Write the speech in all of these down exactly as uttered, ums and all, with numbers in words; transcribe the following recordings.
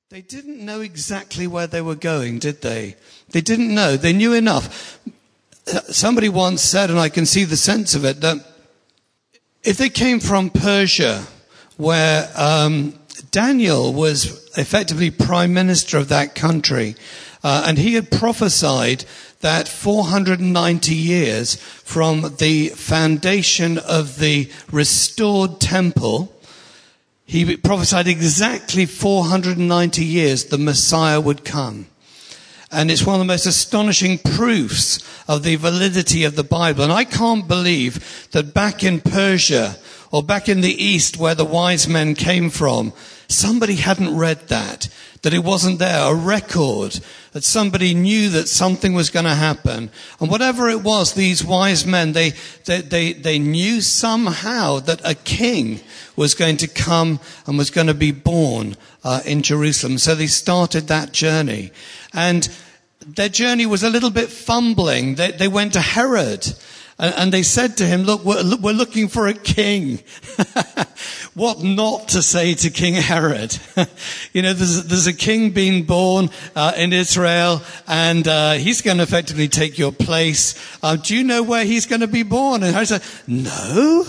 They didn't know exactly where they were going, did they? They didn't know. They knew enough. Somebody once said, and I can see the sense of it, that if they came from Persia, where um, Daniel was effectively prime minister of that country, uh, and he had prophesied that four hundred ninety years from the foundation of the restored temple, he prophesied exactly four hundred ninety years the Messiah would come. And it's one of the most astonishing proofs of the validity of the Bible. And I can't believe that back in Persia or back in the East where the wise men came from, somebody hadn't read that, that it wasn't there, a record, that somebody knew that something was going to happen. And whatever it was, these wise men, they, they, they, they knew somehow that a king was going to come and was going to be born uh, in Jerusalem. So they started that journey. And their journey was a little bit fumbling. They, they went to Herod. And they said to him, look, we're, we're looking for a king. What not to say to King Herod? You know, there's, there's a king being born uh, in Israel, and uh, he's going to effectively take your place. Uh, do you know where he's going to be born? And Herod said, no.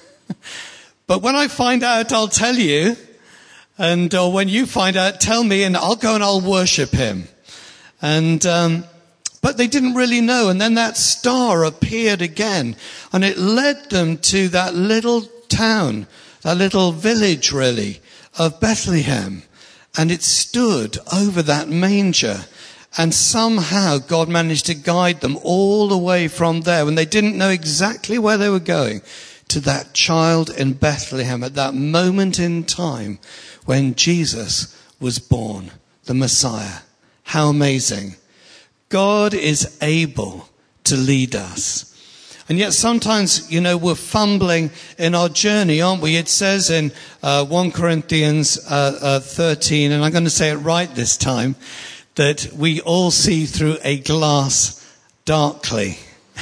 But when I find out, I'll tell you. And uh, when you find out, tell me, and I'll go and I'll worship him. And um But they didn't really know. And then that star appeared again. And it led them to that little town, that little village, really, of Bethlehem. And it stood over that manger. And somehow God managed to guide them all the way from there, when they didn't know exactly where they were going, to that child in Bethlehem at that moment in time when Jesus was born, the Messiah. How amazing. God is able to lead us. And yet sometimes, you know, we're fumbling in our journey, aren't we? It says in uh, First Corinthians uh, uh, thirteen, and I'm going to say it right this time, that we all see through a glass darkly.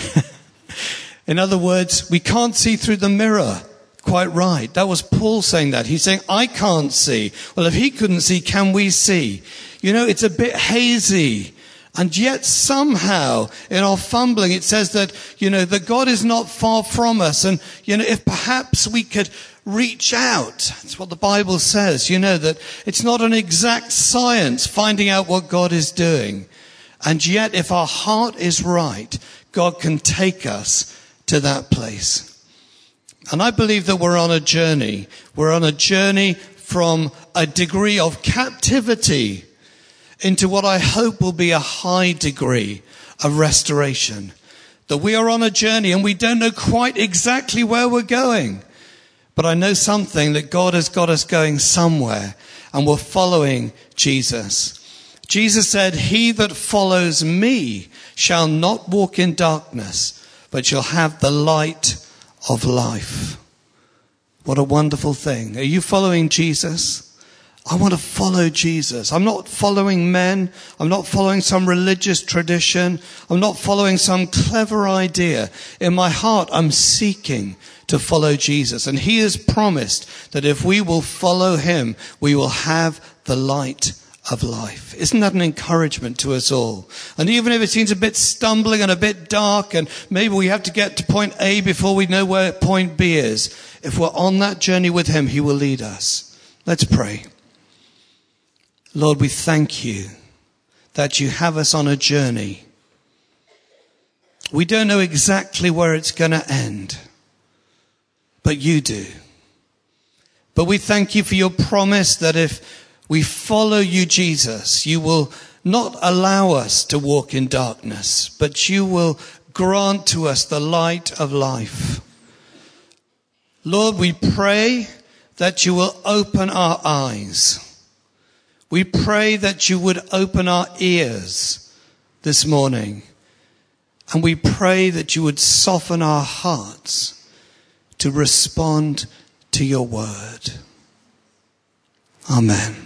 In other words, we can't see through the mirror quite right. That was Paul saying that. He's saying, I can't see. Well, if he couldn't see, can we see? You know, it's a bit hazy. And yet somehow in our fumbling, it says that, you know, that God is not far from us. And, you know, if perhaps we could reach out, that's what the Bible says, you know, that it's not an exact science finding out what God is doing. And yet if our heart is right, God can take us to that place. And I believe that we're on a journey. We're on a journey from a degree of captivity into what I hope will be a high degree of restoration. That we are on a journey and we don't know quite exactly where we're going. But I know something, that God has got us going somewhere, and we're following Jesus. Jesus said, he that follows me shall not walk in darkness, but shall have the light of life. What a wonderful thing. Are you following Jesus? I want to follow Jesus. I'm not following men. I'm not following some religious tradition. I'm not following some clever idea. In my heart, I'm seeking to follow Jesus. And he has promised that if we will follow him, we will have the light of life. Isn't that an encouragement to us all? And even if it seems a bit stumbling and a bit dark, and maybe we have to get to point A before we know where point B is, if we're on that journey with him, he will lead us. Let's pray. Lord, we thank you that you have us on a journey. We don't know exactly where it's going to end, but you do. But we thank you for your promise that if we follow you, Jesus, you will not allow us to walk in darkness, but you will grant to us the light of life. Lord, we pray that you will open our eyes. We pray that you would open our ears this morning. And we pray that you would soften our hearts to respond to your word. Amen.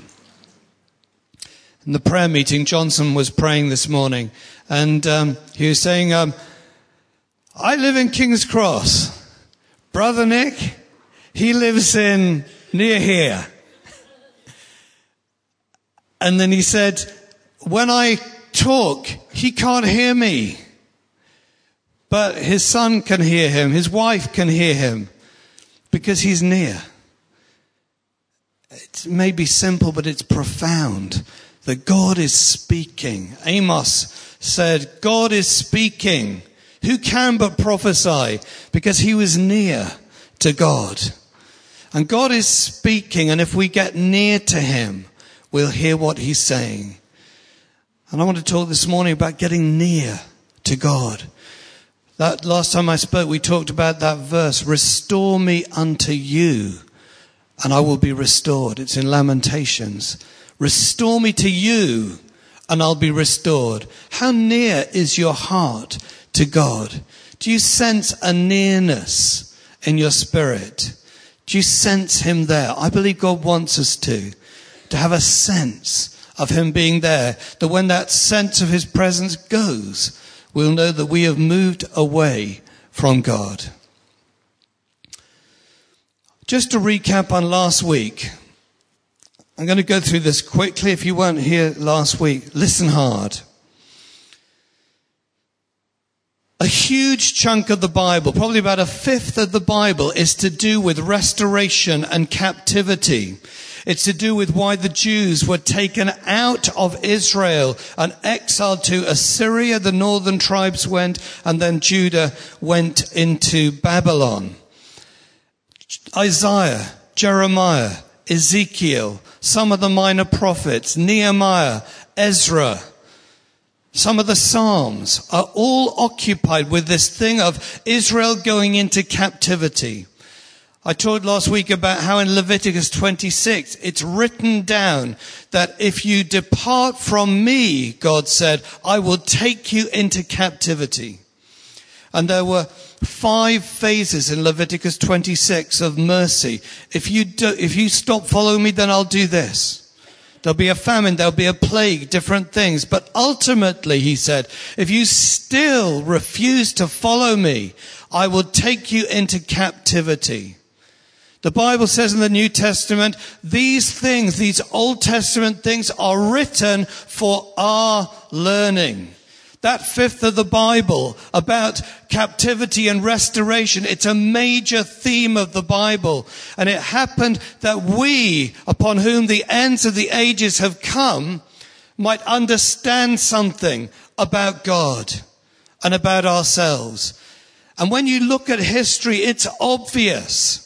In the prayer meeting, Johnson was praying this morning, and um, he was saying, um, I live in King's Cross. Brother Nick, he lives in near here. And then he said, when I talk, he can't hear me. But his son can hear him. His wife can hear him because he's near. It may be simple, but it's profound that God is speaking. Amos said, God is speaking. Who can but prophesy? Because he was near to God. And God is speaking, and if we get near to him, we'll hear what he's saying. And I want to talk this morning about getting near to God. That last time I spoke, we talked about that verse, restore me unto you, and I will be restored. It's in Lamentations. Restore me to you, and I'll be restored. How near is your heart to God? Do you sense a nearness in your spirit? Do you sense him there? I believe God wants us to, to have a sense of him being there, that when that sense of his presence goes, we'll know that we have moved away from God. Just to recap on last week, I'm going to go through this quickly. If you weren't here last week, listen hard. A huge chunk of the Bible, probably about a fifth of the Bible, is to do with restoration and captivity. It's to do with why the Jews were taken out of Israel and exiled to Assyria. The northern tribes went, and then Judah went into Babylon. Isaiah, Jeremiah, Ezekiel, some of the minor prophets, Nehemiah, Ezra, some of the Psalms are all occupied with this thing of Israel going into captivity. I talked last week about how in Leviticus twenty-six, it's written down that if you depart from me, God said, I will take you into captivity. And there were five phases in Leviticus twenty-six of mercy. If you do, if you stop following me, then I'll do this. There'll be a famine, there'll be a plague, different things. But ultimately, he said, if you still refuse to follow me, I will take you into captivity. The Bible says in the New Testament, these things, these Old Testament things are written for our learning. That fifth of the Bible about captivity and restoration, it's a major theme of the Bible. And it happened that we, upon whom the ends of the ages have come, might understand something about God and about ourselves. And when you look at history, it's obvious.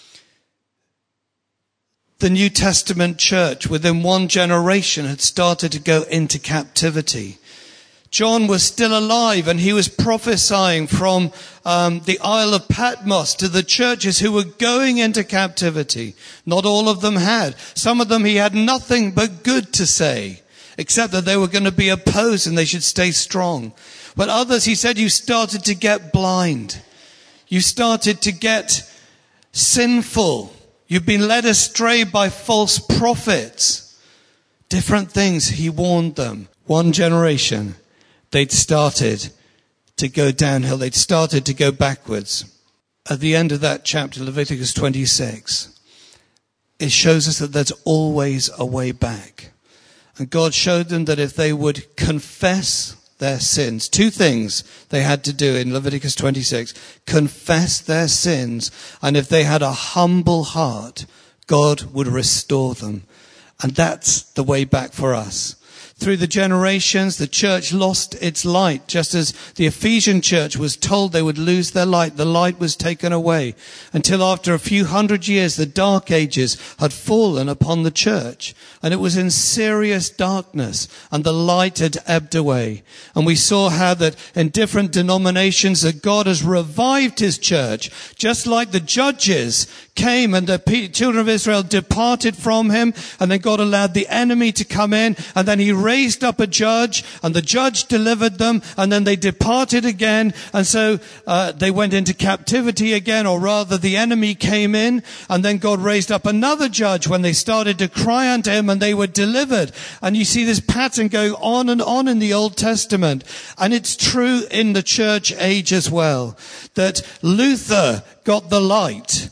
The New Testament church within one generation had started to go into captivity. John was still alive and he was prophesying from um, the Isle of Patmos to the churches who were going into captivity. Not all of them had. Some of them he had nothing but good to say, except that they were going to be opposed and they should stay strong. But others, he said, you started to get blind. You started to get sinful. You've been led astray by false prophets. Different things, he warned them. One generation, they'd started to go downhill. They'd started to go backwards. At the end of that chapter, Leviticus twenty-six, it shows us that there's always a way back. And God showed them that if they would confess their sins, two things they had to do in Leviticus twenty-six, confess their sins, and if they had a humble heart, God would restore them. And that's the way back for us. Through the generations, the church lost its light. Just as the Ephesian church was told they would lose their light, the light was taken away. Until after a few hundred years, the dark ages had fallen upon the church. And it was in serious darkness, and the light had ebbed away. And we saw how that in different denominations that God has revived his church, just like the judges came and the children of Israel departed from him, and then God allowed the enemy to come in, and then he raised up a judge, and the judge delivered them, and then they departed again, and so uh, they went into captivity again, or rather the enemy came in, and then God raised up another judge when they started to cry unto him, and they were delivered. And you see this pattern going on and on in the Old Testament, and it's true in the church age as well, that Luther got the light,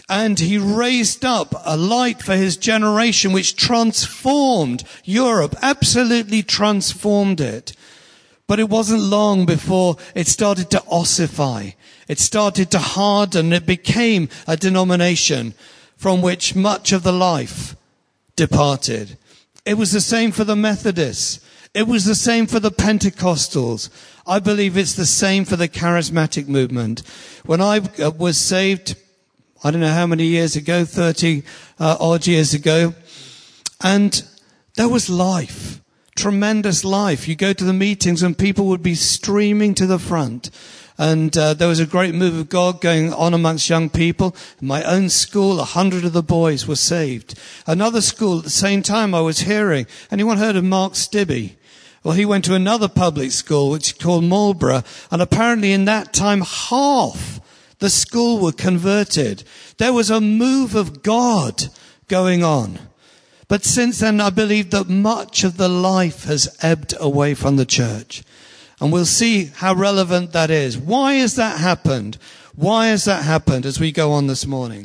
And he raised up a light for his generation which transformed Europe, absolutely transformed it. But it wasn't long before it started to ossify. It started to harden. It became a denomination from which much of the life departed. It was the same for the Methodists. It was the same for the Pentecostals. I believe it's the same for the charismatic movement. When I was saved, I don't know how many years ago, thirty uh, odd years ago, and there was life, tremendous life. You go to the meetings and people would be streaming to the front. And uh, there was a great move of God going on amongst young people. In my own school, a hundred of the boys were saved. Another school at the same time I was hearing. Anyone heard of Mark Stibbe? Well, he went to another public school, which is called Marlborough. And apparently in that time, half the school were converted. There was a move of God going on. But since then, I believe that much of the life has ebbed away from the church. And we'll see how relevant that is. Why has that happened? Why has that happened as we go on this morning?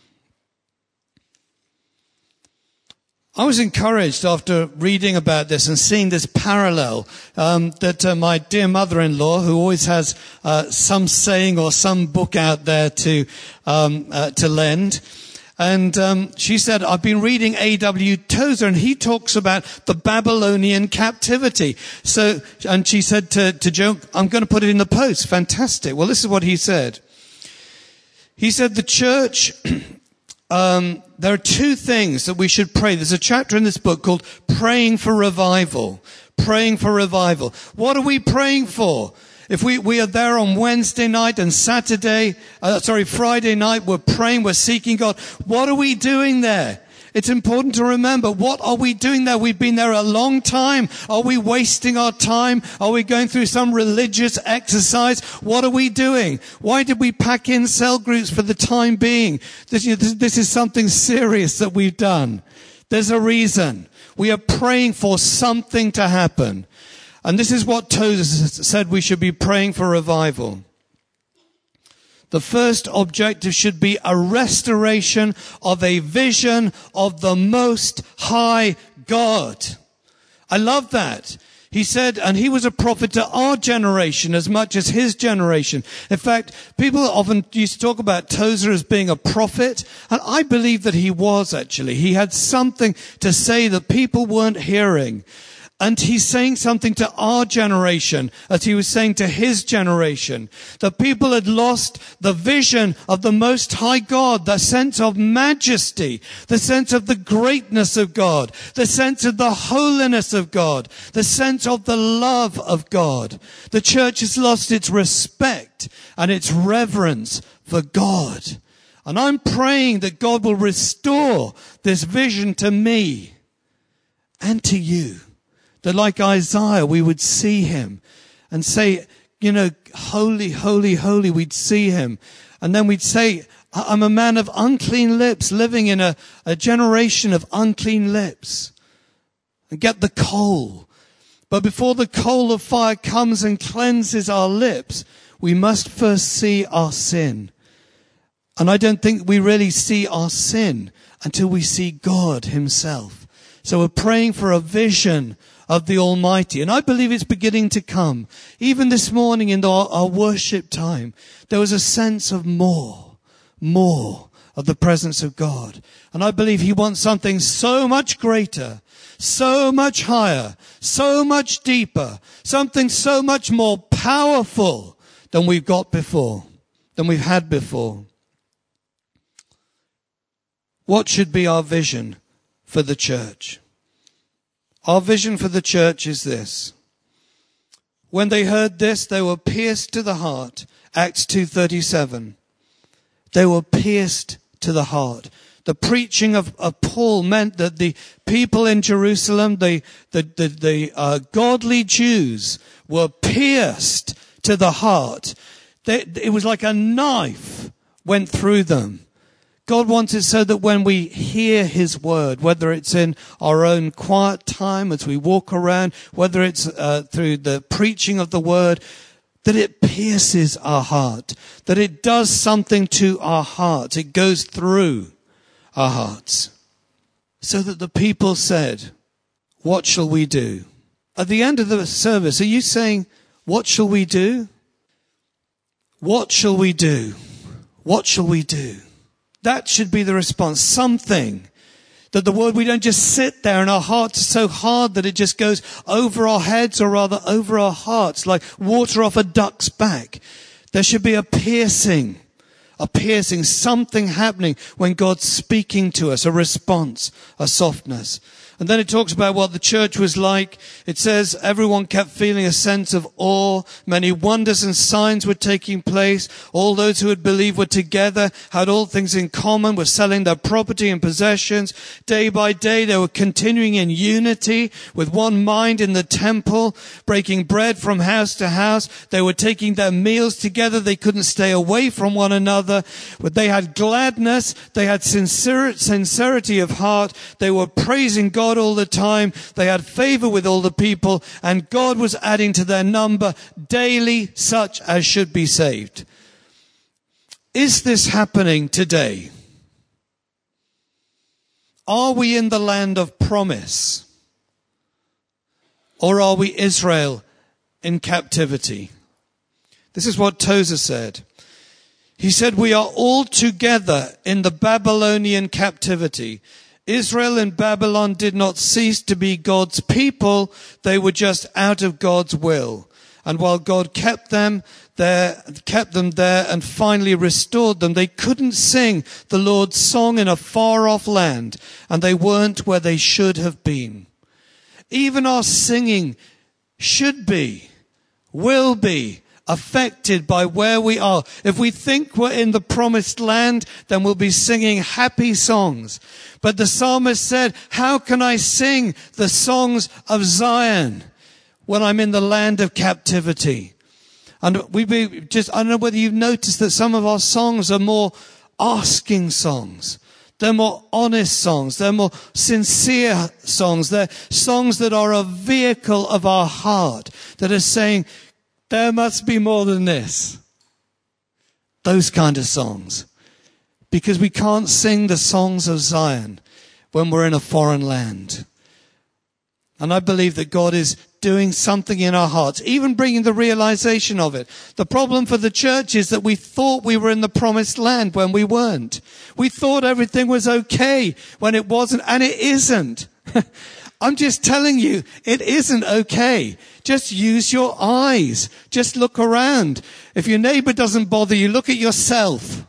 I was encouraged after reading about this and seeing this parallel um, that uh, my dear mother-in-law, who always has uh, some saying or some book out there to um, uh, to lend, and um, she said, I've been reading A W Tozer, and he talks about the Babylonian captivity. So, and she said to, to Joe, I'm going to put it in the post. Fantastic. Well, this is what he said. He said the church, um, there are two things that we should pray. There's a chapter in this book called Praying for Revival. Praying for Revival. What are we praying for? If we, we are there on Wednesday night and Saturday, uh, sorry, Friday night, we're praying, we're seeking God. What are we doing there? It's important to remember, what are we doing there? We've been there a long time. Are we wasting our time? Are we going through some religious exercise? What are we doing? Why did we pack in cell groups for the time being? This, you know, this, this is something serious that we've done. There's a reason. We are praying for something to happen. And this is what Tozer said we should be praying for revival. The first objective should be a restoration of a vision of the Most High God. I love that. He said, and he was a prophet to our generation as much as his generation. In fact, people often used to talk about Tozer as being a prophet, and I believe that he was actually. He had something to say that people weren't hearing. And he's saying something to our generation, as he was saying to his generation. The people had lost the vision of the Most High God, the sense of majesty, the sense of the greatness of God, the sense of the holiness of God, the sense of the love of God. The church has lost its respect and its reverence for God. And I'm praying that God will restore this vision to me and to you. That like Isaiah, we would see him and say, you know, holy, holy, holy, we'd see him. And then we'd say, I'm a man of unclean lips, living in a, a generation of unclean lips. And get the coal. But before the coal of fire comes and cleanses our lips, we must first see our sin. And I don't think we really see our sin until we see God himself. So we're praying for a vision of the Almighty. And I believe it's beginning to come. Even this morning in our, our worship time, there was a sense of more, more of the presence of God. And I believe he wants something so much greater, so much higher, so much deeper, something so much more powerful than we've got before, than we've had before. What should be our vision for the church? Our vision for the church is this. When they heard this, they were pierced to the heart. Acts two thirty-seven. They were pierced to the heart. The preaching of, of Paul meant that the people in Jerusalem, the, the, the, the uh, godly Jews, were pierced to the heart. They, it was like a knife went through them. God wants it so that when we hear his word, whether it's in our own quiet time as we walk around, whether it's uh, through the preaching of the word, that it pierces our heart, that it does something to our hearts. It goes through our hearts. So that the people said, what shall we do? At the end of the service, are you saying, what shall we do? What shall we do? What shall we do? That should be the response. Something. That the word, we don't just sit there and our hearts are so hard that it just goes over our heads, or rather over our hearts, like water off a duck's back. There should be a piercing, a piercing, something happening when God's speaking to us, a response, a softness. And then it talks about what the church was like. It says everyone kept feeling a sense of awe. Many wonders and signs were taking place. All those who had believed were together, had all things in common, were selling their property and possessions. Day by day, they were continuing in unity with one mind in the temple, breaking bread from house to house. They were taking their meals together. They couldn't stay away from one another. But they had gladness. They had sincerity of heart. They were praising God all the time. They had favor with all the people, and God was adding to their number daily such as should be saved. Is this happening today? Are we in the land of promise? Or are we Israel in captivity? This is what Tozer said. He said, we are all together in the Babylonian captivity. Israel in Babylon did not cease to be God's people. They were just out of God's will. And while God kept them there, kept them there and finally restored them, they couldn't sing the Lord's song in a far off land, and they weren't where they should have been. Even our singing should be, will be, affected by where we are. If we think we're in the promised land, then we'll be singing happy songs. But the psalmist said, how can I sing the songs of Zion when I'm in the land of captivity? And we be just, I don't know whether you've noticed that some of our songs are more asking songs. They're more honest songs. They're more sincere songs. They're songs that are a vehicle of our heart, that are saying, there must be more than this. Those kind of songs. Because we can't sing the songs of Zion when we're in a foreign land. And I believe that God is doing something in our hearts, even bringing the realization of it. The problem for the church is that we thought we were in the promised land when we weren't. We thought everything was okay when it wasn't, and it isn't. I'm just telling you, it isn't okay. Just use your eyes. Just look around. If your neighbor doesn't bother you, look at yourself.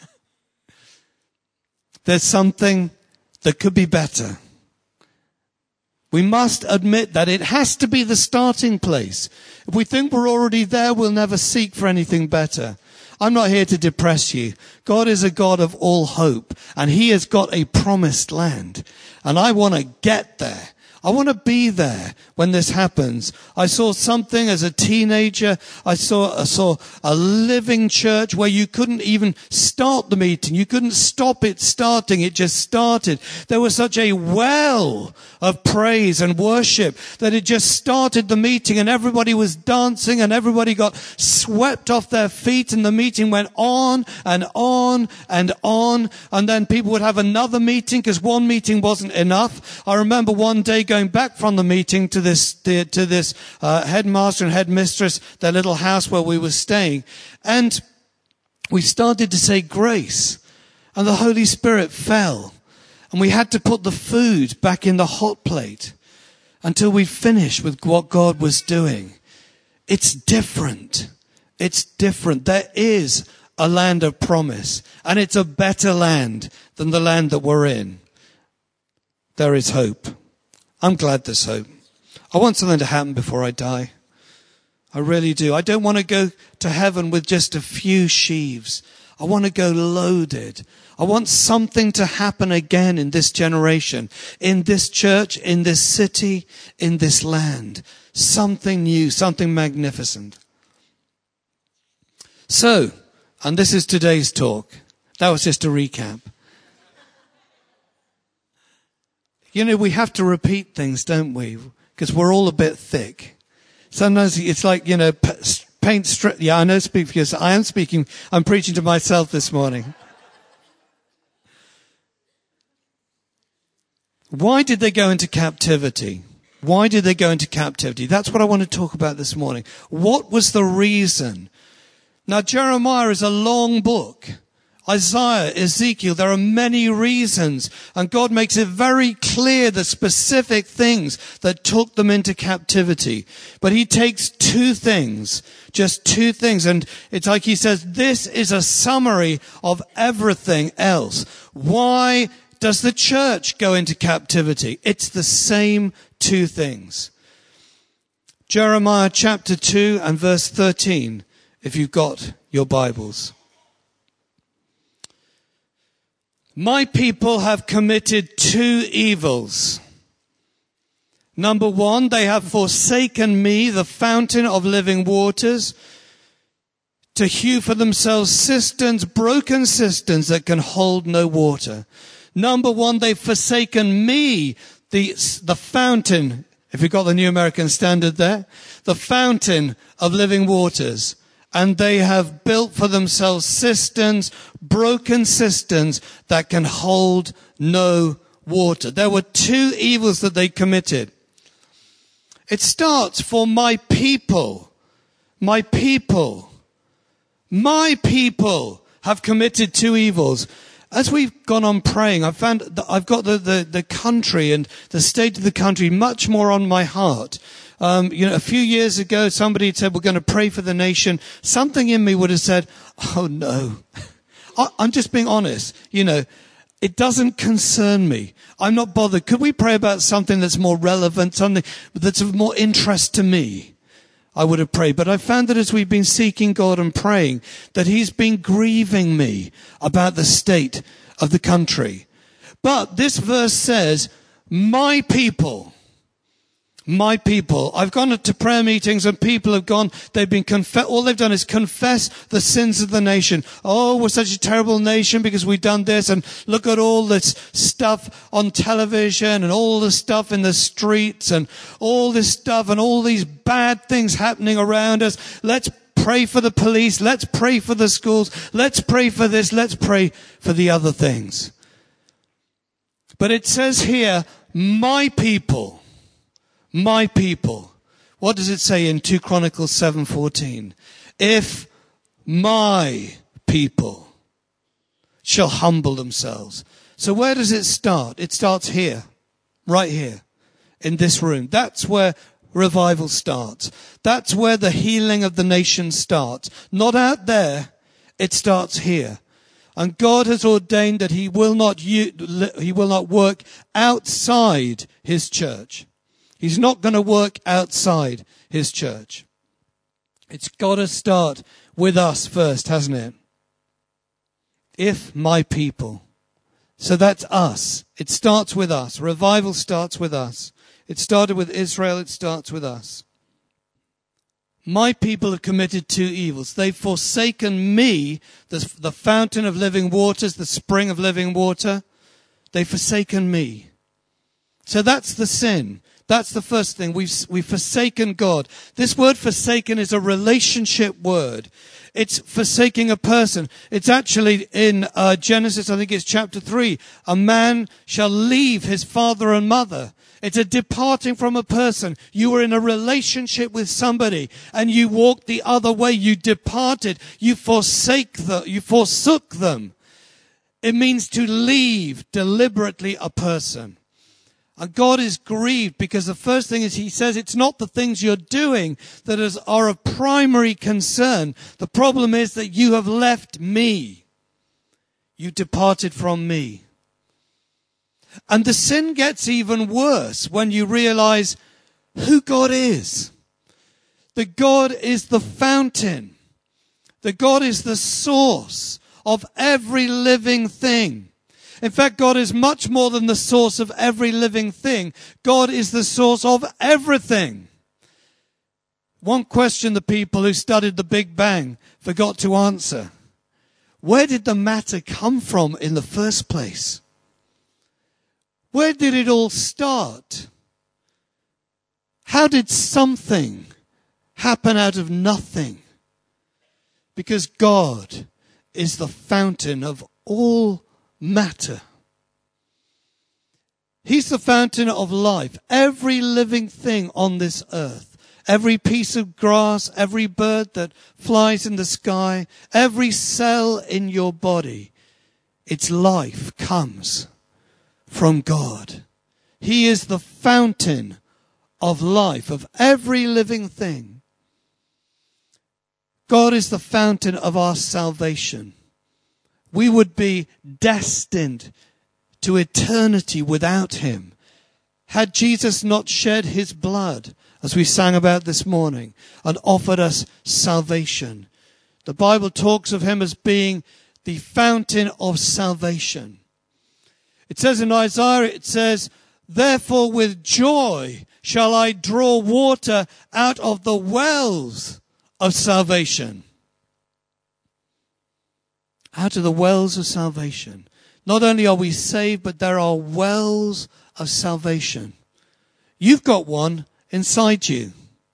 There's something that could be better. We must admit that it has to be the starting place. If we think we're already there, we'll never seek for anything better. I'm not here to depress you. God is a God of all hope, and He has got a promised land. And I want to get there. I want to be there when this happens. I saw something as a teenager. I saw, I saw a living church where you couldn't even start the meeting. You couldn't stop it starting. It just started. There was such a well of praise and worship that it just started the meeting, and everybody was dancing and everybody got swept off their feet, and the meeting went on and on and on. And then people would have another meeting because one meeting wasn't enough. I remember one day going back from the meeting to this to, to this uh, headmaster and headmistress, their little house where we were staying, and we started to say grace, and the Holy Spirit fell, and we had to put the food back in the hot plate until we finished with what God was doing. It's different. It's different. There is a land of promise, and it's a better land than the land that we're in. There is hope. I'm glad there's hope. I want something to happen before I die. I really do. I don't want to go to heaven with just a few sheaves. I want to go loaded. I want something to happen again in this generation, in this church, in this city, in this land. Something new, something magnificent. So, and this is today's talk. That was just a recap. You know, we have to repeat things, don't we? Because we're all a bit thick. Sometimes it's like, you know, paint strip. Yeah, I know speak because I am speaking. I'm preaching to myself this morning. Why did they go into captivity? Why did they go into captivity? That's what I want to talk about this morning. What was the reason? Now, Jeremiah is a long book. Isaiah, Ezekiel, there are many reasons. And God makes it very clear the specific things that took them into captivity. But he takes two things, just two things. And it's like he says, this is a summary of everything else. Why does the church go into captivity? It's the same two things. Jeremiah chapter two and verse thirteen, if you've got your Bibles. My people have committed two evils. Number one, they have forsaken me, the fountain of living waters, to hew for themselves cisterns, broken cisterns that can hold no water. Number one, they've forsaken me, the, the fountain, if you've got the New American Standard there, the fountain of living waters. And they have built for themselves cisterns, broken cisterns that can hold no water. There were two evils that they committed. It starts for my people, my people, my people have committed two evils. As we've gone on praying, I've found that I've got the, the, the country and the state of the country much more on my heart. Um, you know, a few years ago, somebody had said, we're going to pray for the nation. Something in me would have said, oh no. I, I'm just being honest. You know, it doesn't concern me. I'm not bothered. Could we pray about something that's more relevant, something that's of more interest to me? I would have prayed. But I found that as we've been seeking God and praying, that he's been grieving me about the state of the country. But this verse says, my people, my people. I've gone to prayer meetings and people have gone, they've been confess, all they've done is confess the sins of the nation. Oh, we're such a terrible nation because we've done this, and look at all this stuff on television and all the stuff in the streets and all this stuff and all these bad things happening around us. Let's pray for the police. Let's pray for the schools. Let's pray for this. Let's pray for the other things. But it says here, my people. My people. What does it say in Second Chronicles seven fourteen? If my people shall humble themselves. So where does it start? It starts here, right here, in this room. That's where revival starts. That's where the healing of the nation starts. Not out there, it starts here. And God has ordained that he will not, he will not work outside his church. He's not going to work outside his church. It's got to start with us first, hasn't it? If my people. So that's us. It starts with us. Revival starts with us. It started with Israel. It starts with us. My people have committed two evils. They've forsaken me, the, the fountain of living waters, the spring of living water. They've forsaken me. So that's the sin. That's the first thing. We've, we've forsaken God. This word forsaken is a relationship word. It's forsaking a person. It's actually in uh, Genesis, I think it's chapter three. A man shall leave his father and mother. It's a departing from a person. You were in a relationship with somebody and you walked the other way. You departed. You forsake the, you forsook them. It means to leave deliberately a person. And God is grieved because the first thing is he says it's not the things you're doing that is, are of primary concern. The problem is that you have left me. You departed from me. And the sin gets even worse when you realize who God is. That God is the fountain. That God is the source of every living thing. In fact, God is much more than the source of every living thing. God is the source of everything. One question the people who studied the Big Bang forgot to answer. Where did the matter come from in the first place? Where did it all start? How did something happen out of nothing? Because God is the fountain of all matter. He's the fountain of life. Every living thing on this earth, every piece of grass, every bird that flies in the sky, every cell in your body, its life comes from God. He is the fountain of life, of every living thing. God is the fountain of our salvation. We would be destined to eternity without him. Had Jesus not shed his blood, as we sang about this morning, and offered us salvation. The Bible talks of him as being the fountain of salvation. It says in Isaiah, it says, therefore with joy shall I draw water out of the wells of salvation. Out of the wells of salvation. Not only are we saved, but there are wells of salvation. You've got one inside you.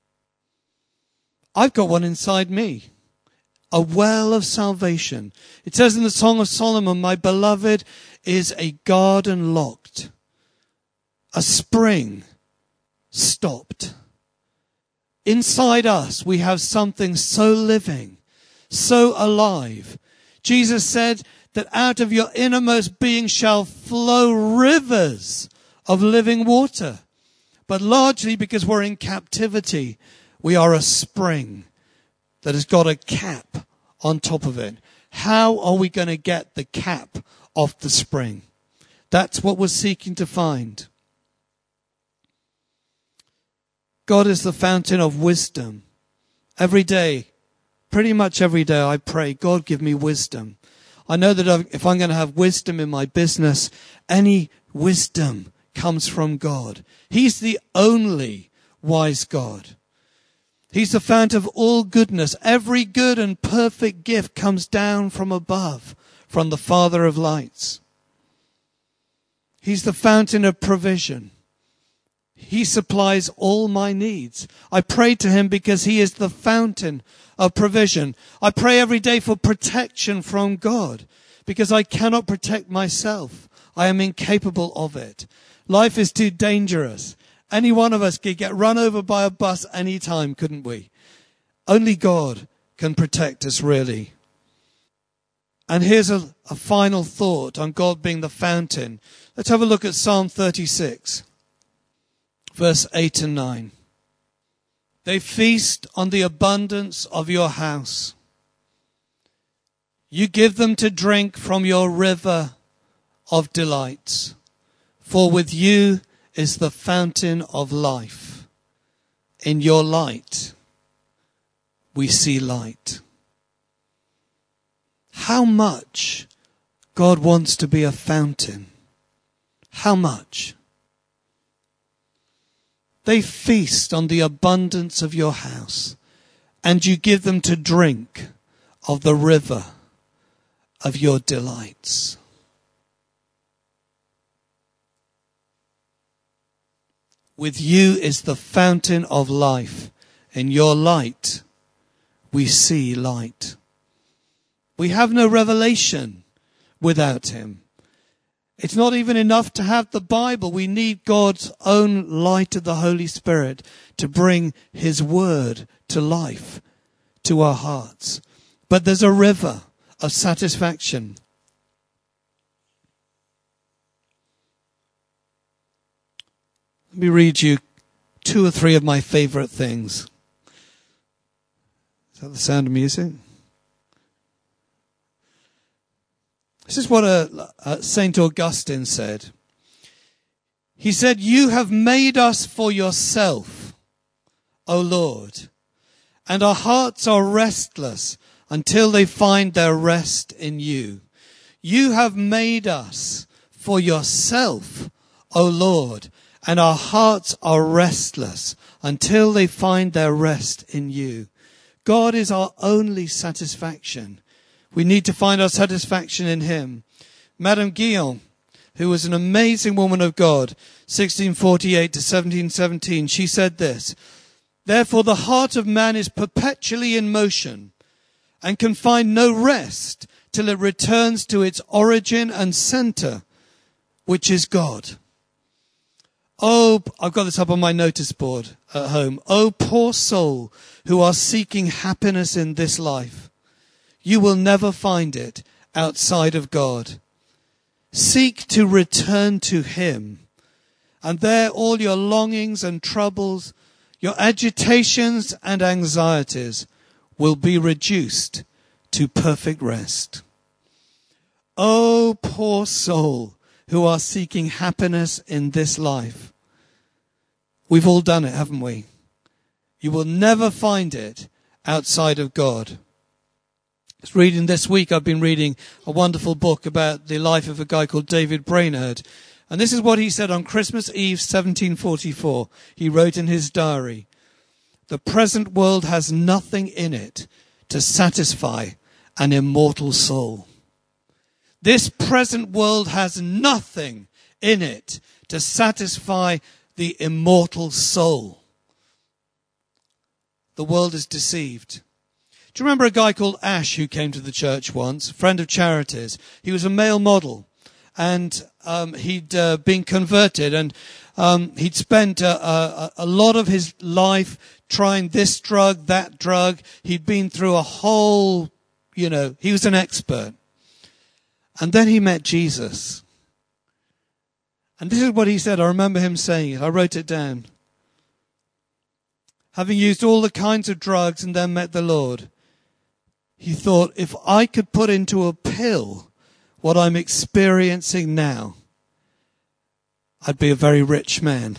I've got one inside me. A well of salvation. It says in the Song of Solomon, my beloved is a garden locked, a spring stopped. Inside us, we have something so living, so alive. Jesus said that out of your innermost being shall flow rivers of living water. But largely because we're in captivity, we are a spring that has got a cap on top of it. How are we going to get the cap off the spring? That's what we're seeking to find. God is the fountain of wisdom. Every day, pretty much every day, I pray, God, give me wisdom. I know that if I'm going to have wisdom in my business, any wisdom comes from God. He's the only wise God. He's the fount of all goodness. Every good and perfect gift comes down from above, from the Father of lights. He's the fountain of provision. He supplies all my needs. I pray to him because he is the fountain of provision. I pray every day for protection from God because I cannot protect myself. I am incapable of it. Life is too dangerous. Any one of us could get run over by a bus any time, couldn't we? Only God can protect us, really. And here's a, a final thought on God being the fountain. Let's have a look at Psalm thirty-six, verse eight and nine. They feast on the abundance of your house. You give them to drink from your river of delights. For with you is the fountain of life. In your light, we see light. How much God wants to be a fountain. How much? They feast on the abundance of your house, and you give them to drink of the river of your delights. With you is the fountain of life. In your light, we see light. We have no revelation without him. It's not even enough to have the Bible. We need God's own light of the Holy Spirit to bring his word to life, to our hearts. But there's a river of satisfaction. Let me read you two or three of my favorite things. Is that the sound of music? This is what a, a Saint Augustine said. He said, you have made us for yourself, O Lord, and our hearts are restless until they find their rest in you. You have made us for yourself, O Lord, and our hearts are restless until they find their rest in you. God is our only satisfaction. We need to find our satisfaction in him. Madame Guyon, who was an amazing woman of God, sixteen forty-eight to seventeen seventeen, she said this, therefore the heart of man is perpetually in motion, and can find no rest till it returns to its origin and center, which is God. Oh, I've got this up on my notice board at home. Oh, poor soul who are seeking happiness in this life. You will never find it outside of God. Seek to return to him, and there all your longings and troubles, your agitations and anxieties will be reduced to perfect rest. Oh, poor soul who are seeking happiness in this life. We've all done it, haven't we? You will never find it outside of God. Just reading this week, I've been reading a wonderful book about the life of a guy called David Brainerd. And this is what he said on Christmas Eve, seventeen forty-four. He wrote in his diary, "The present world has nothing in it to satisfy an immortal soul." This present world has nothing in it to satisfy the immortal soul. The world is deceived. Do you remember a guy called Ash who came to the church once, a friend of Charities? He was a male model, and um, he'd uh, been converted, and um, he'd spent uh, a, a lot of his life trying this drug, that drug. He'd been through a whole, you know, he was an expert. And then he met Jesus. And this is what he said. I remember him saying it. I wrote it down. Having used all the kinds of drugs and then met the Lord, he thought, if I could put into a pill what I'm experiencing now, I'd be a very rich man.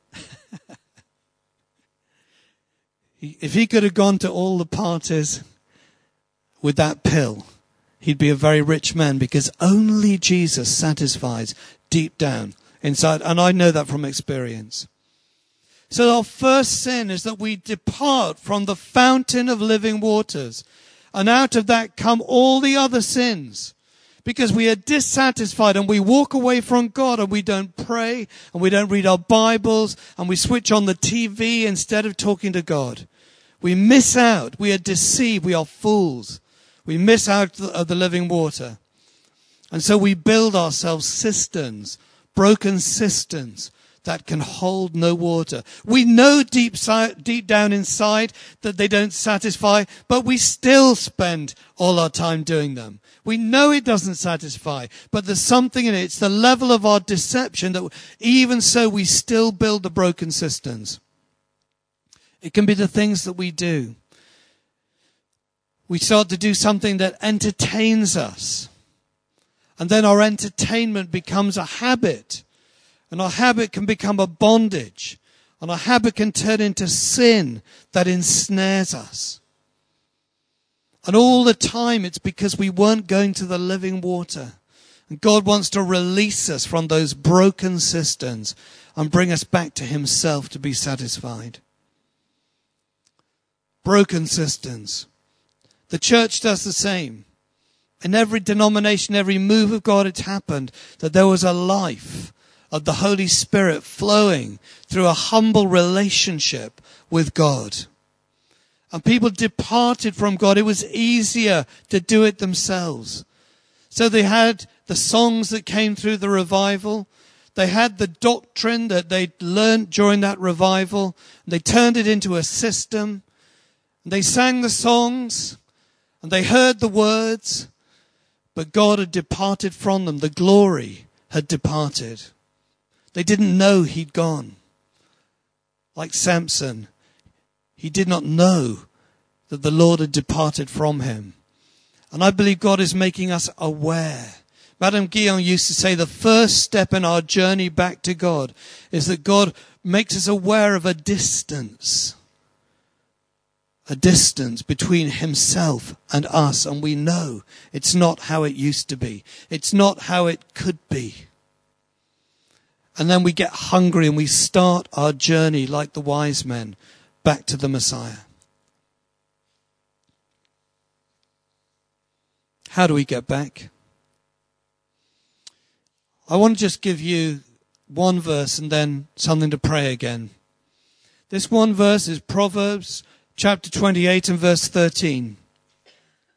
If he could have gone to all the parties with that pill, he'd be a very rich man, because only Jesus satisfies deep down inside. And I know that from experience. So our first sin is that we depart from the fountain of living waters. And out of that come all the other sins. Because we are dissatisfied and we walk away from God, and we don't pray and we don't read our Bibles and we switch on the T V instead of talking to God. We miss out. We are deceived. We are fools. We miss out of the living water. And so we build ourselves cisterns, broken cisterns that can hold no water. We know deep, deep down inside that they don't satisfy, but we still spend all our time doing them. We know it doesn't satisfy, but there's something in it. It's the level of our deception that even so we still build the broken cisterns. It can be the things that we do. We start to do something that entertains us. And then our entertainment becomes a habit. And our habit can become a bondage. And our habit can turn into sin that ensnares us. And all the time it's because we weren't going to the living water. And God wants to release us from those broken cisterns and bring us back to himself to be satisfied. Broken cisterns. The church does the same. In every denomination, every move of God, it's happened that there was a life of the Holy Spirit flowing through a humble relationship with God. And people departed from God. It was easier to do it themselves. So they had the songs that came through the revival. They had the doctrine that they learned during that revival. They turned it into a system. They sang the songs and they heard the words, but God had departed from them. The glory had departed. They didn't know he'd gone. Like Samson, he did not know that the Lord had departed from him. And I believe God is making us aware. Madame Guyon used to say the first step in our journey back to God is that God makes us aware of a distance. A distance between himself and us. And we know it's not how it used to be. It's not how it could be. And then we get hungry and we start our journey like the wise men back to the Messiah. How do we get back? I want to just give you one verse and then something to pray again. This one verse is Proverbs chapter twenty-eight and verse thirteen.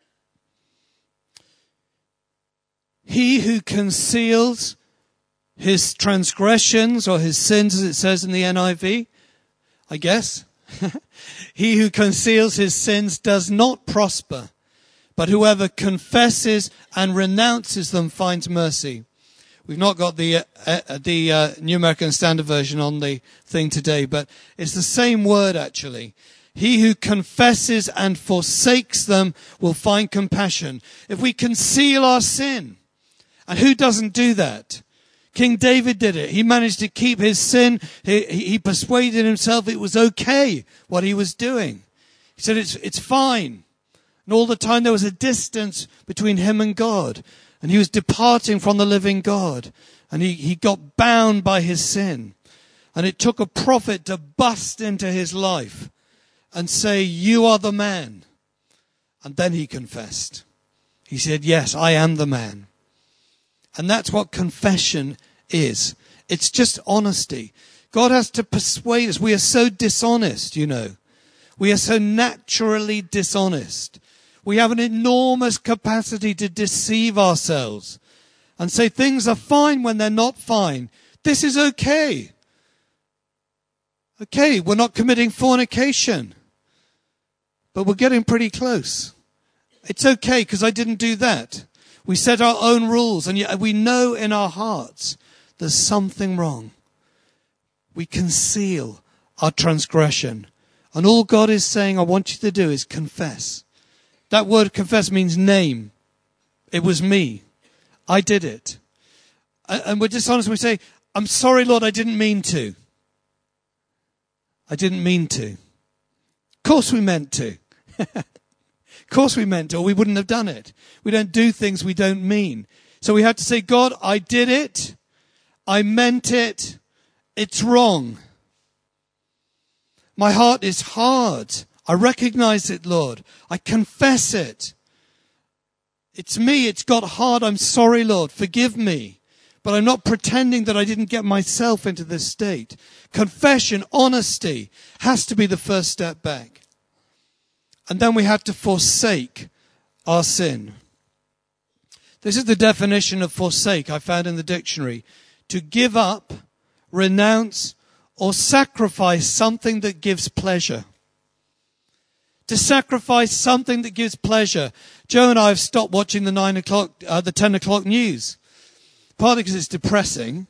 He who conceals his transgressions or his sins, as it says in the N I V, I guess. He who conceals his sins does not prosper, but whoever confesses and renounces them finds mercy. We've not got the uh, uh, the uh, New American Standard Version on the thing today, but it's the same word actually. He who confesses and forsakes them will find compassion. If we conceal our sin, and who doesn't do that? King David did it. He managed to keep his sin. He, he persuaded himself it was okay what he was doing. He said it's it's fine. And all the time there was a distance between him and God. And he was departing from the living God. And he, he got bound by his sin. And it took a prophet to bust into his life and say, you are the man. And then he confessed. He said, yes, I am the man. And that's what confession is. It's just honesty. God has to persuade us. We are so dishonest, you know. We are so naturally dishonest. We have an enormous capacity to deceive ourselves and say things are fine when they're not fine. This is okay. Okay, we're not committing fornication, but we're getting pretty close. It's okay because I didn't do that. We set our own rules, and yet we know in our hearts there's something wrong. We conceal our transgression. And all God is saying, I want you to do is confess. That word confess means name. It was me. I did it. And we're dishonest. We say, I'm sorry, Lord, I didn't mean to. I didn't mean to. Of course we meant to. Of course we meant to, or we wouldn't have done it. We don't do things we don't mean. So we have to say, God, I did it. I meant it. It's wrong. My heart is hard. I recognize it, Lord. I confess it. It's me. It's got hard. I'm sorry, Lord. Forgive me. But I'm not pretending that I didn't get myself into this state. Confession, honesty, has to be the first step back. And then we have to forsake our sin. This is the definition of forsake I found in the dictionary. To give up, renounce, or sacrifice something that gives pleasure. To sacrifice something that gives pleasure. Joe and I have stopped watching the nine o'clock, uh, the ten o'clock news. Partly because it's depressing.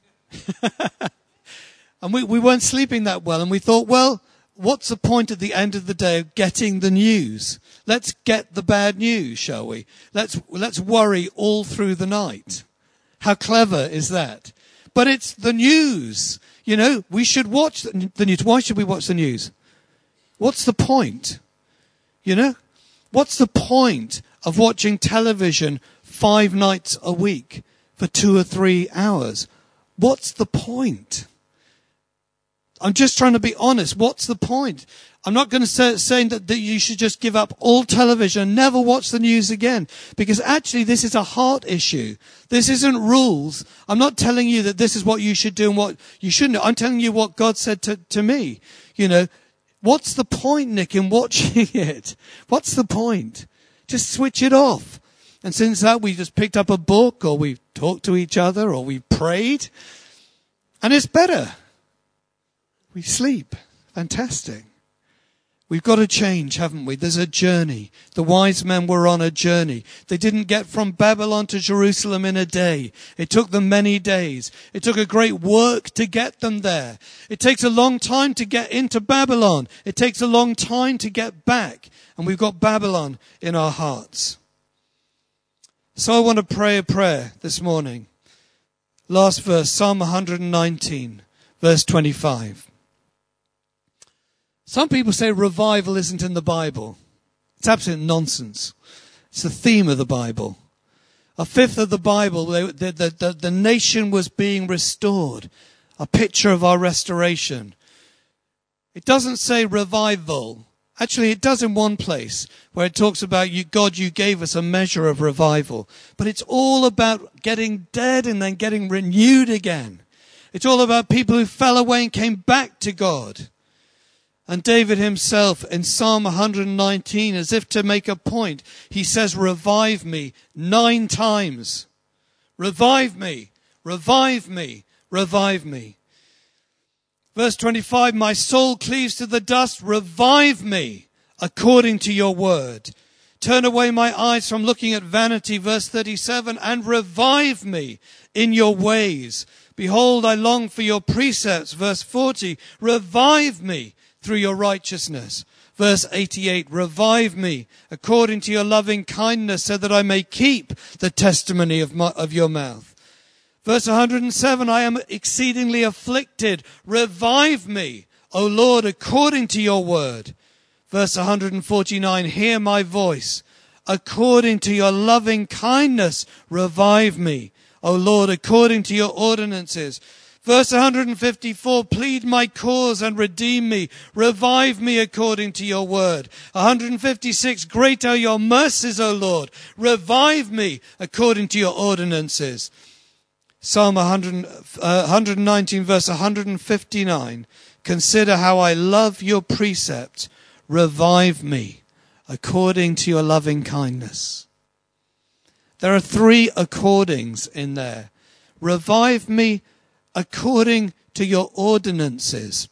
And we, we weren't sleeping that well. And we thought, well, what's the point at the end of the day of getting the news? Let's get the bad news, shall we? Let's, let's worry all through the night. How clever is that? But it's the news. You know, we should watch the news. Why should we watch the news? What's the point? You know, what's the point of watching television five nights a week for two or three hours? What's the point? I'm just trying to be honest. What's the point? I'm not going to say saying that, that you should just give up all television and never watch the news again. Because actually this is a heart issue. This isn't rules. I'm not telling you that this is what you should do and what you shouldn't. I'm telling you what God said to, to me. You know, what's the point, Nick, in watching it? What's the point? Just switch it off. And since that, we just picked up a book, or we talked to each other, or we prayed. And it's better. We sleep. Fantastic. We've got to change, haven't we? There's a journey. The wise men were on a journey. They didn't get from Babylon to Jerusalem in a day. It took them many days. It took a great work to get them there. It takes a long time to get into Babylon. It takes a long time to get back. And we've got Babylon in our hearts. So I want to pray a prayer this morning. Last verse, Psalm one nineteen, verse twenty-five. Some people say revival isn't in the Bible. It's absolute nonsense. It's the theme of the Bible. A fifth of the Bible, the, the, the, the nation was being restored. A picture of our restoration. It doesn't say revival. Actually, it does in one place where it talks about you, God, you gave us a measure of revival. But it's all about getting dead and then getting renewed again. It's all about people who fell away and came back to God. And David himself in Psalm one nineteen, as if to make a point, he says, revive me nine times. Revive me, revive me, revive me. Verse twenty-five, my soul cleaves to the dust. Revive me according to your word. Turn away my eyes from looking at vanity. Verse thirty-seven, and revive me in your ways. Behold, I long for your precepts. Verse forty, revive me through your righteousness. Verse eighty-eight, revive me according to your loving kindness, so that I may keep the testimony of, my, of your mouth. Verse one hundred seven, I am exceedingly afflicted. Revive me, O Lord, according to your word. Verse one hundred forty-nine, hear my voice. According to your loving kindness, revive me, O Lord, according to your ordinances. Verse one hundred fifty-four, plead my cause and redeem me. Revive me according to your word. one hundred fifty-six, great are your mercies, O Lord. Revive me according to your ordinances. Psalm one hundred, uh, one hundred nineteen, verse one hundred fifty-nine, consider how I love your precept. Revive me according to your loving kindness. There are three accordings in there. Revive me according to your ordinances.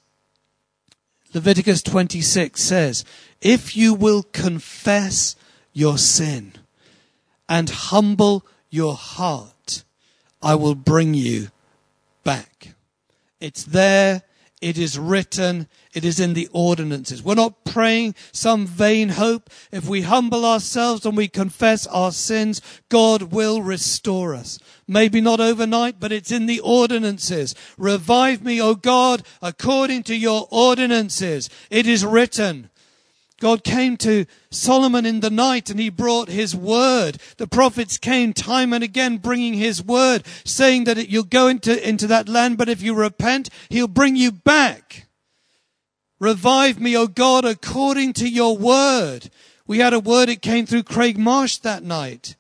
Leviticus twenty-six says, if you will confess your sin and humble your heart, I will bring you back. It's there. It is written. It is in the ordinances. We're not praying some vain hope. If we humble ourselves and we confess our sins, God will restore us. Maybe not overnight, but it's in the ordinances. Revive me, O God, according to your ordinances. It is written. God came to Solomon in the night and he brought his word. The prophets came time and again bringing his word, saying that it, you'll go into, into that land, but if you repent, he'll bring you back. Revive me, O God, according to your word. We had a word, it came through Craig Marsh that night.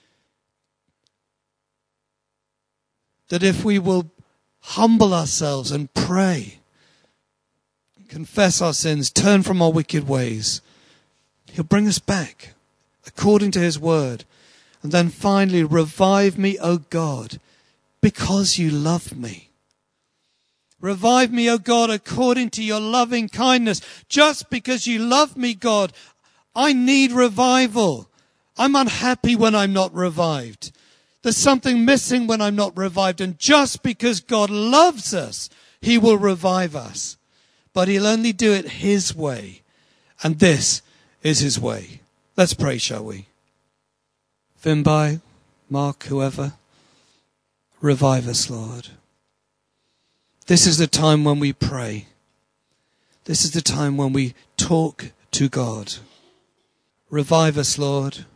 That if we will humble ourselves and pray, confess our sins, turn from our wicked ways, he'll bring us back according to his word. And then finally, revive me, O God, because you love me. Revive me, O God, according to your loving kindness. Just because you love me, God, I need revival. I'm unhappy when I'm not revived. There's something missing when I'm not revived. And just because God loves us, he will revive us. But he'll only do it his way. And this is his way. Let's pray, shall we? Vimbai, Mark, whoever, revive us, Lord. This is the time when we pray. This is the time when we talk to God. Revive us, Lord.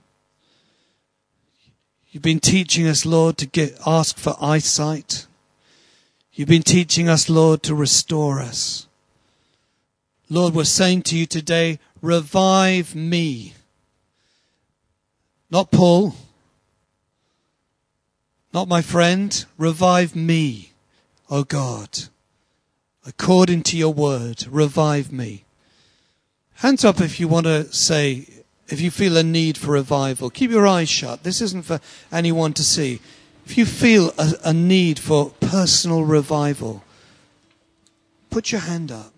You've been teaching us, Lord, to get, ask for eyesight. You've been teaching us, Lord, to restore us. Lord, we're saying to you today, revive me. Not Paul. Not my friend. Revive me, O God. According to your word, revive me. Hands up if you want to say, if you feel a need for revival. Keep your eyes shut. This isn't for anyone to see. If you feel a, a need for personal revival, put your hand up.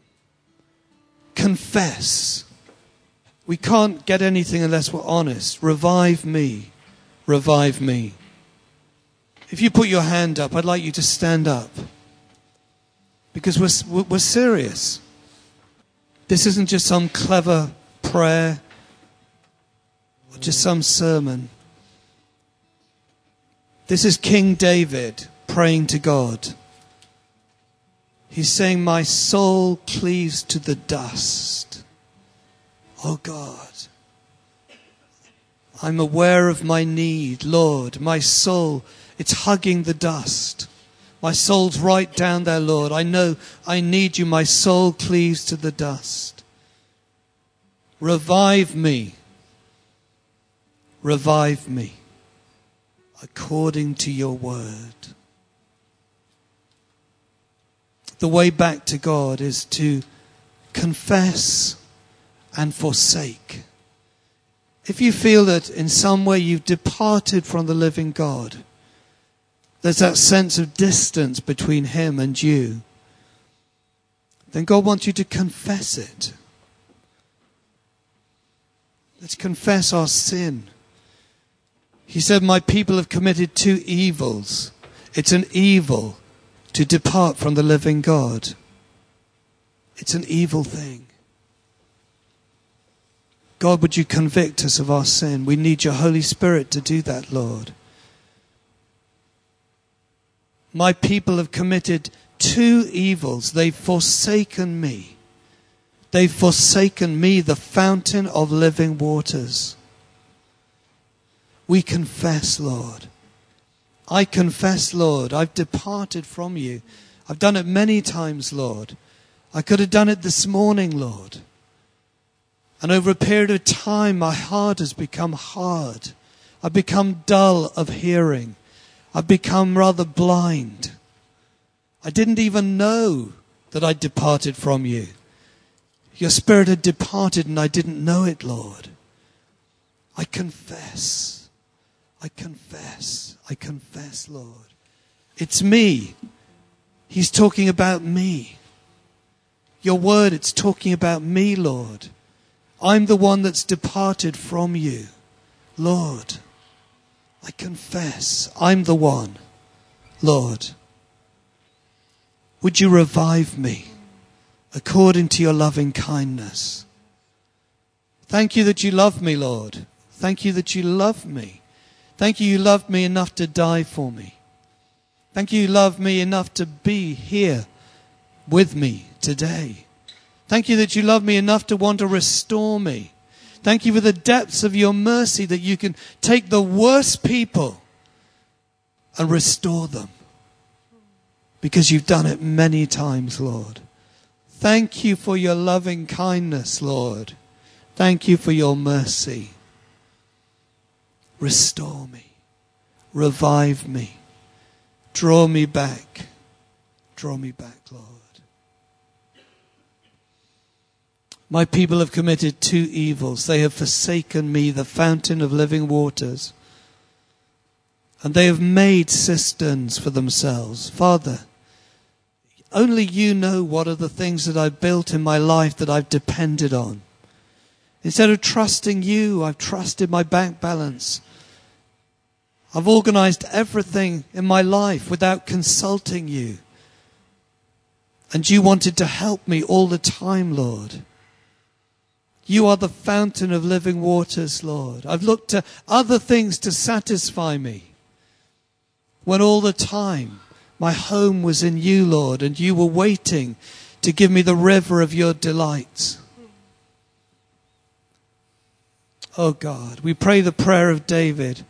Confess. We can't get anything unless we're honest. Revive me. Revive me. If you put your hand up, I'd like you to stand up. Because we're, we're serious. This isn't just some clever prayer or just some sermon. This is King David praying to God. He's saying, my soul cleaves to the dust. Oh God, I'm aware of my need, Lord. My soul, it's hugging the dust. My soul's right down there, Lord. I know I need you. My soul cleaves to the dust. Revive me. Revive me according to your word. The way back to God is to confess and forsake. If you feel that in some way you've departed from the living God, there's that sense of distance between him and you, then God wants you to confess it. Let's confess our sin. He said, my people have committed two evils. It's an evil to depart from the living God. It's an evil thing. God, would you convict us of our sin? We need your Holy Spirit to do that, Lord. My people have committed two evils. They've forsaken me. They've forsaken me, the fountain of living waters. We confess, Lord. I confess, Lord, I've departed from you. I've done it many times, Lord. I could have done it this morning, Lord. And over a period of time, my heart has become hard. I've become dull of hearing. I've become rather blind. I didn't even know that I'd departed from you. Your Spirit had departed and I didn't know it, Lord. I confess. I confess. I confess, Lord. It's me. He's talking about me. Your word, it's talking about me, Lord. I'm the one that's departed from you. Lord, I confess I'm the one. Lord, would you revive me according to your loving kindness? Thank you that you love me, Lord. Thank you that you love me. Thank you you loved me enough to die for me. Thank you you loved me enough to be here with me today. Thank you that you love me enough to want to restore me. Thank you for the depths of your mercy that you can take the worst people and restore them. Because you've done it many times, Lord. Thank you for your loving kindness, Lord. Thank you for your mercy. Restore me. Revive me. Draw me back. Draw me back, Lord. My people have committed two evils. They have forsaken me, the fountain of living waters. And they have made cisterns for themselves. Father, only you know what are the things that I've built in my life that I've depended on. Instead of trusting you, I've trusted my bank balance. I've organized everything in my life without consulting you. And you wanted to help me all the time, Lord. You are the fountain of living waters, Lord. I've looked to other things to satisfy me. When all the time my home was in you, Lord, and you were waiting to give me the river of your delights. Oh God, we pray the prayer of David.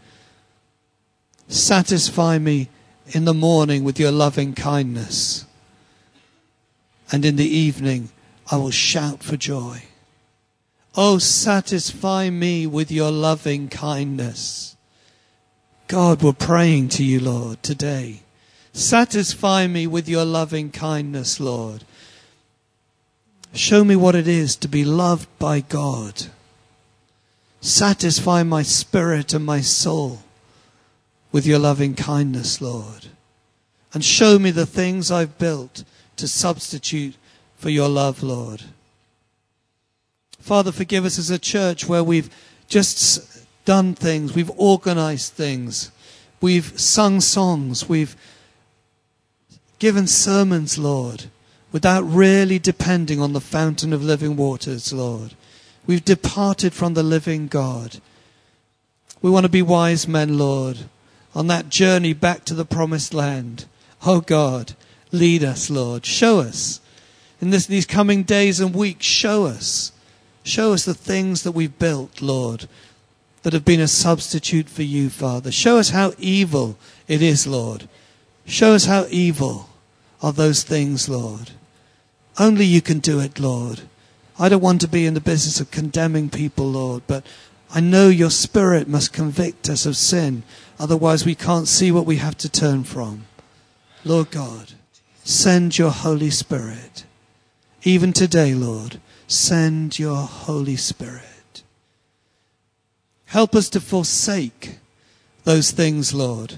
Satisfy me in the morning with your loving kindness. And in the evening I will shout for joy. Oh, satisfy me with your loving kindness. God, we're praying to you, Lord, today. Satisfy me with your loving kindness, Lord. Show me what it is to be loved by God. Satisfy my spirit and my soul with your loving kindness, Lord. And show me the things I've built to substitute for your love, Lord. Father, forgive us as a church where we've just done things, we've organized things, we've sung songs, we've given sermons, Lord, without really depending on the fountain of living waters, Lord. We've departed from the living God. We want to be wise men, Lord, on that journey back to the promised land. Oh God, lead us, Lord. Show us. In this, these coming days and weeks, show us. Show us the things that we've built, Lord, that have been a substitute for you, Father. Show us how evil it is, Lord. Show us how evil are those things, Lord. Only you can do it, Lord. I don't want to be in the business of condemning people, Lord, but I know your Spirit must convict us of sin. Otherwise we can't see what we have to turn from. Lord God, send your Holy Spirit. Even today, Lord, send your Holy Spirit. Help us to forsake those things, Lord,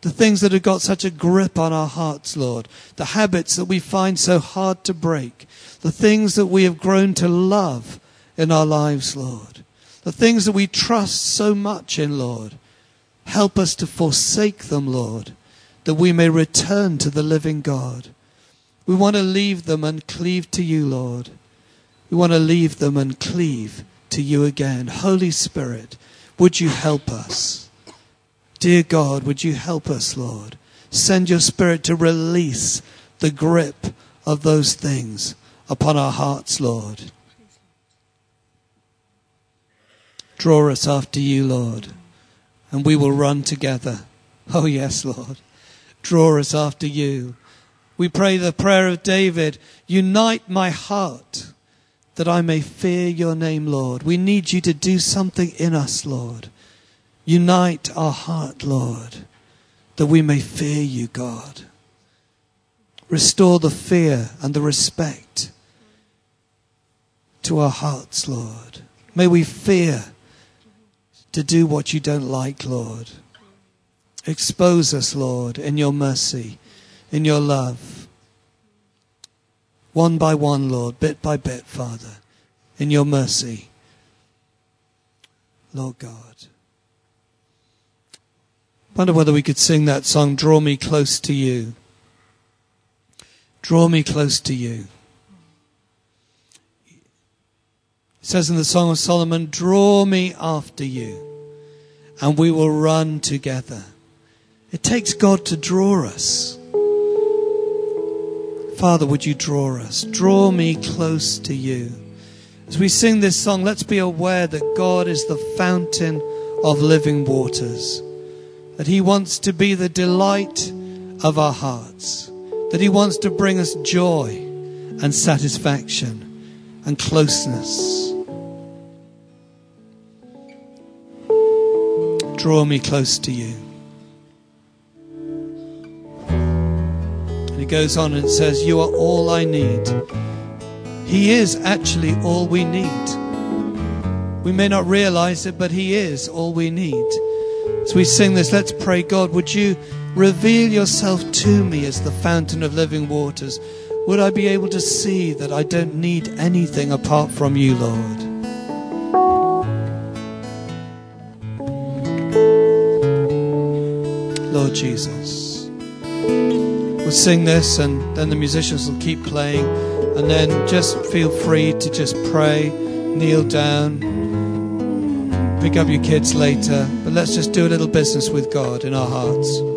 The things that have got such a grip on our hearts, Lord. The habits that we find so hard to break. The things that we have grown to love in our lives, Lord. The things that we trust so much in, Lord. Help us to forsake them, Lord, that we may return to the living God. We want to leave them and cleave to you, Lord. We want to leave them and cleave to you again. Holy Spirit, would you help us? Dear God, would you help us, Lord? Send your Spirit to release the grip of those things upon our hearts, Lord. Draw us after you, Lord, and we will run together. Oh yes, Lord. Draw us after you. We pray the prayer of David, unite my heart that I may fear your name, Lord. We need you to do something in us, Lord. Unite our heart, Lord, that we may fear you, God. Restore the fear and the respect to our hearts, Lord. May we fear to do what you don't like, Lord. Expose us, Lord, in your mercy, in your love. One by one, Lord, bit by bit, Father, in your mercy. Lord God. I wonder whether we could sing that song, Draw Me Close to You. Draw me close to you. It says in the Song of Solomon, draw me after you, and we will run together. It takes God to draw us. Father, would you draw us? Draw me close to you. As we sing this song, let's be aware that God is the fountain of living waters. That he wants to be the delight of our hearts. That he wants to bring us joy and satisfaction and closeness. Draw me close to you. And he goes on and says, you are all I need. He is actually all we need. We may not realize it, but he is all we need. As we sing this, let's pray, God, would you reveal yourself to me as the fountain of living waters? Would I be able to see that I don't need anything apart from you, Lord? Lord Jesus. We'll sing this and then the musicians will keep playing, and then just feel free to just pray, kneel down, pick up your kids later, but let's just do a little business with God in our hearts.